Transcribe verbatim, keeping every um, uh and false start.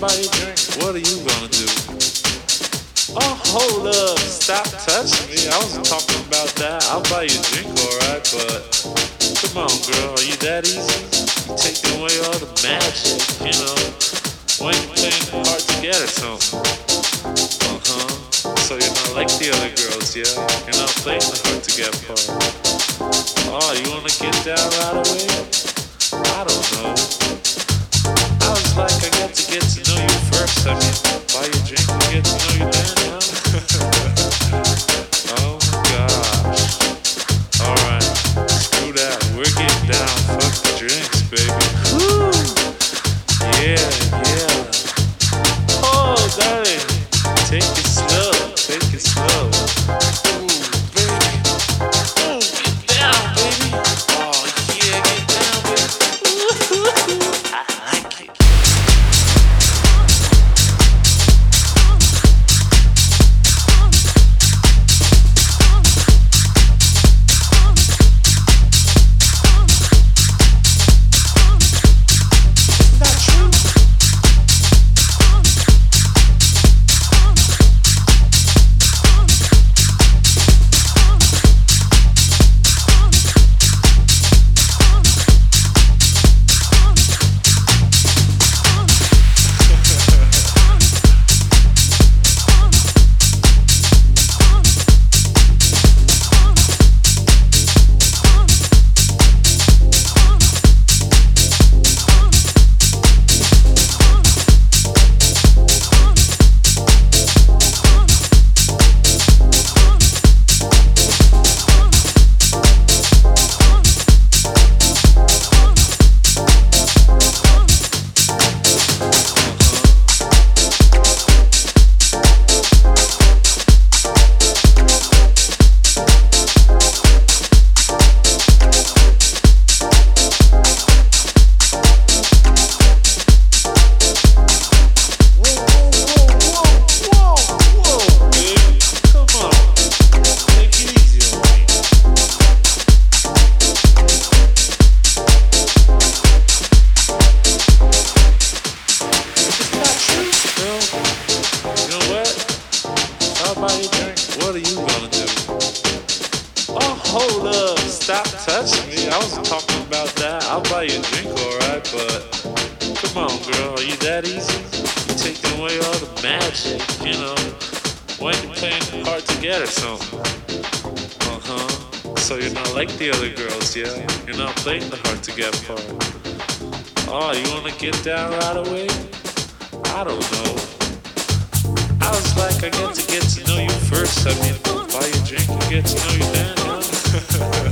buy you a drink. What are you gonna do? Oh, hold up. Stop touching me. I wasn't talking about that. I'll buy you a drink, alright, but come on, girl. Are you that easy? You're taking away all the magic, you know? When you're playing hard to get or something. Uh-huh. So you're not like the other girls, yeah? You're not playing the hard to get part. Oh, you wanna get down right away? I don't know. I was like, I got to get to know you first. I mean, buy you a drink and get to know you then, yeah? Oh my gosh. Alright, screw that. We're getting down. Fuck the drinks, baby. Woo! Yeah, yeah. Oh, darling. Take it slow. Take it slow. Ooh, baby. Ooh, get down, baby. Oh, yeah, get down, baby. I like it. What are you gonna do? Oh, hold up. Stop touching me. I wasn't talking about that. I'll buy you a drink, alright, but come on, girl. Are you that easy? You're taking away all the magic, you know? When you're playing hard to get or something. Uh-huh. So you're not like the other girls, yeah? You're not playing the hard to get part. Oh, you wanna get down right away? I don't know. I was like, I get to get to know you first. I mean, buy you a drink and get to know you then, yeah?